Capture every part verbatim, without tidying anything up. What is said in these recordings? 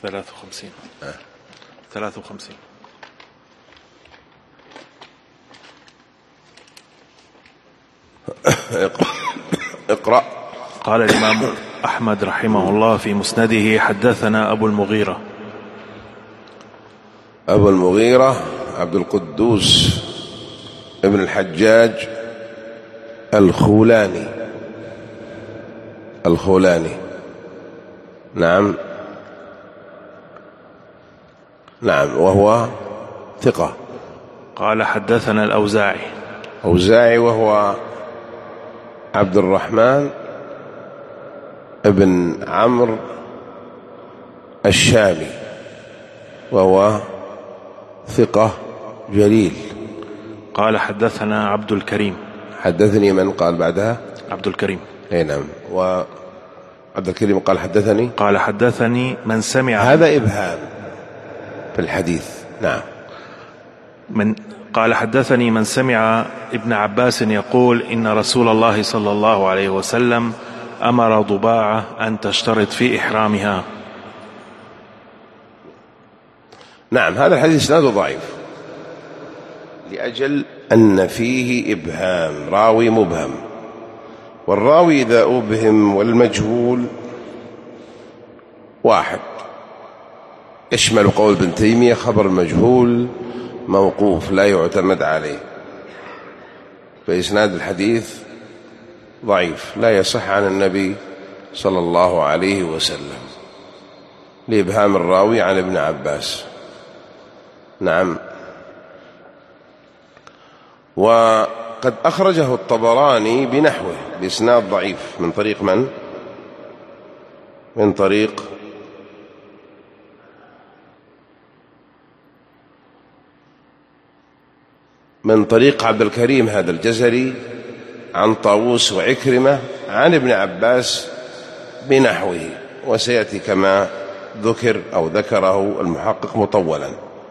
ثلاث وخمسين أه. ثلاث وخمسين. اقرأ. قال الإمام أحمد رحمه الله في مسنده: حدثنا أبو المغيرة. أبو المغيرة عبد القدوس ابن الحجاج الخولاني الخولاني نعم نعم وهو ثقة. قال حدثنا الأوزاعي. أوزاعي وهو عبد الرحمن ابن عمرو الشامي وهو ثقة جليل. قال حدثنا عبد الكريم. حدثني من قال بعدها؟ عبد الكريم. اي نعم. وعبد الكريم قال حدثني قال حدثني من سمع. هذا إبهام في الحديث. نعم. من قال حدثني من سمع ابن عباس يقول: إن رسول الله صلى الله عليه وسلم أمر ضباعة أن تشترط في إحرامها. نعم. هذا الحديث إسناده ضعيف لأجل أن فيه إبهام، راوي مبهم، والراوي إذا أبهم والمجهول واحد يشمل قول ابن تيمية: خبر المجهول موقوف لا يعتمد عليه، فإسناد الحديث ضعيف لا يصح عن النبي صلى الله عليه وسلم لإبهام الراوي عن ابن عباس. نعم. وقد أخرجه الطبراني بنحوه بإسناد ضعيف من طريق من؟ من طريق من طريق عبد الكريم هذا الجزري عن طاووس وعكرمة عن ابن عباس بنحوه، وسيأتي كما ذكر أو ذكره المحقق مطولا.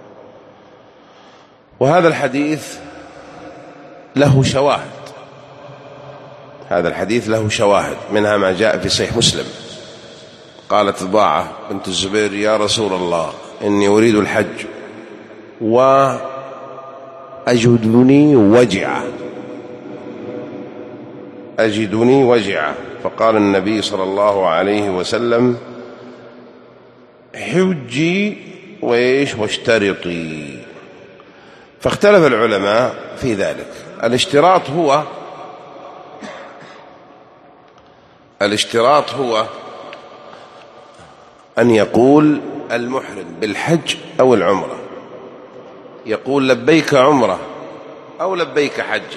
وهذا الحديث له شواهد، هذا الحديث له شواهد، منها ما جاء في صحيح مسلم. قالت ضباعة بنت الزبير: يا رسول الله، إني أريد الحج وأجدني وجعة أجدني وجعة فقال النبي صلى الله عليه وسلم: حجي وإيش واشترطي. فاختلف العلماء في ذلك. الاشتراط هو الاشتراط هو أن يقول المحرم بالحج أو العمرة، يقول لبيك عمرة أو لبيك حجة.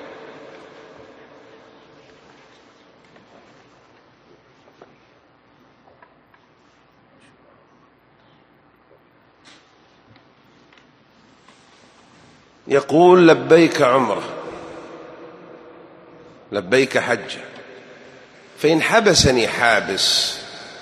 يقول لبيك عمرة، لبيك حجة. فإن حبسني حابس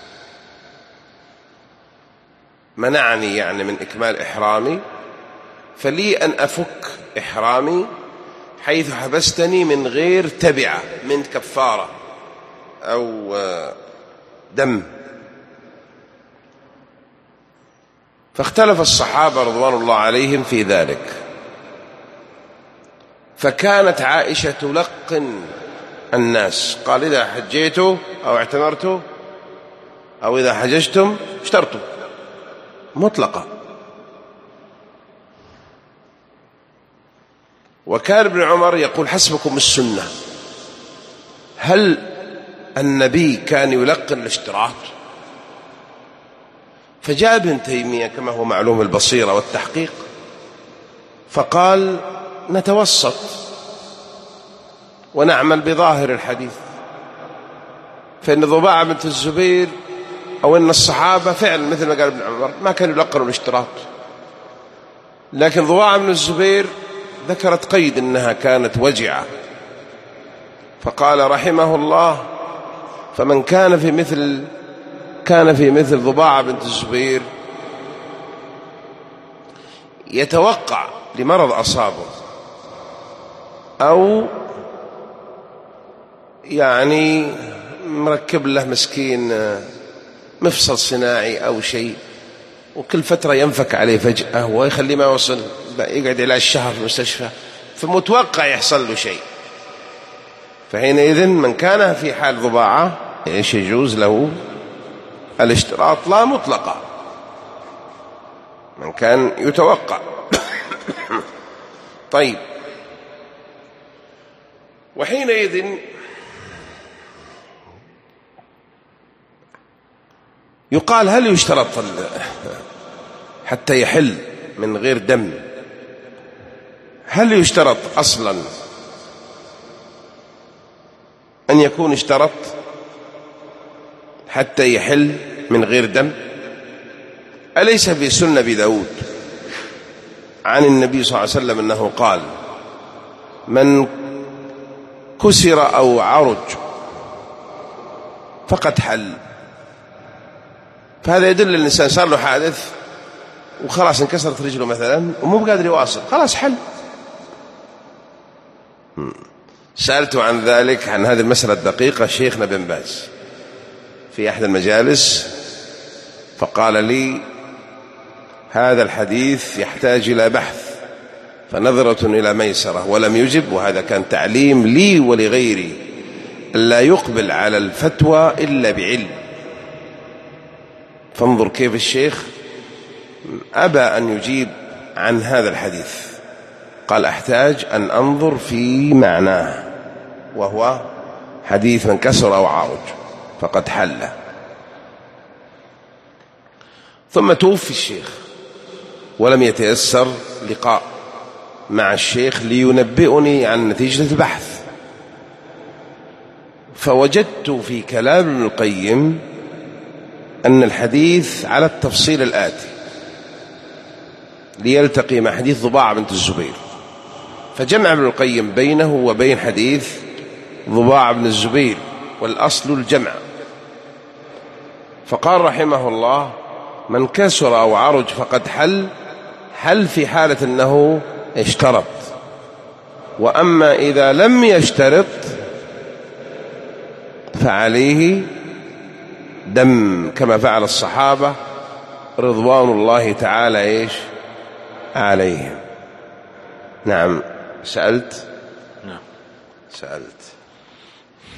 منعني يعني من إكمال إحرامي، فلي أن أفك إحرامي حيث حبستني من غير تبعة من كفارة أو دم. فاختلف الصحابة رضوان الله عليهم في ذلك. فكانت عائشة تلقن الناس، قال: إذا حجيتوا أو اعتمرتوا أو إذا حججتم اشترطوا، مطلقة. وكان ابن عمر يقول: حسبكم السنة. هل النبي كان يلقن الاشتراط؟ فجاء ابن تيمية كما هو معلوم البصيرة والتحقيق فقال: نتوسط ونعمل بظاهر الحديث، فإن ضباعة بنت الزبير أو إن الصحابة فعلا مثل ما قال ابن عمر ما كانوا يلقنوا الاشتراط، لكن ضباعة بن الزبير ذكرت قيد إنها كانت وجعة، فقال رحمه الله: فمن كان في مثل كان في مثل ضباعة بنت الزبير يتوقع لمرض أصابه أو يعني مركب له مسكين مفصل صناعي أو شيء وكل فترة ينفك عليه فجأة ويخليه ما يوصل، يقعد إلى الشهر في المستشفى، فمتوقع يحصل له شيء. فحينئذ من كان في حال ضباعة إيش يجوز له الاشتراط لا مطلقة، من كان يتوقع. طيب، وحينئذ يقال هل يشترط حتى يحل من غير دم؟ هل يشترط أصلا أن يكون اشترط حتى يحل من غير دم؟ أليس في سنة أبي داود عن النبي صلى الله عليه وسلم أنه قال: من كسر أو عرج فقد حل. فهذا يدل الإنسان صار له حادث وخلاص انكسرت رجله مثلا ومو بقادر يواصل، خلاص حل. سألت عن ذلك، عن هذه المسألة الدقيقة، شيخنا بن باز في أحد المجالس، فقال لي: هذا الحديث يحتاج إلى بحث، فنظرة إلى ميسرة، ولم يجب. وهذا كان تعليم لي ولغيري ألا يقبل على الفتوى إلا بعلم. فانظر كيف الشيخ أبى أن يجيب عن هذا الحديث، قال: أحتاج أن أنظر في معناه، وهو حديث من كسر أو عرج فقد حل. ثم توفي الشيخ ولم يتيسر لقاء مع الشيخ لينبئني عن نتيجة البحث، فوجدت في كلام ابن القيم أن الحديث على التفصيل الآتي ليلتقي مع حديث ضباعة بنت الزبير، فجمع ابن القيم بينه وبين حديث ضباعة بن الزبير، والأصل الجمع. فقال رحمه الله: من كسر أو عرج فقد حل، حل في حالة أنه اشترط. وأما إذا لم يشترط فعليه دم، كما فعل الصحابة رضوان الله تعالى إيش عليهم. نعم. سألت؟ نعم سألت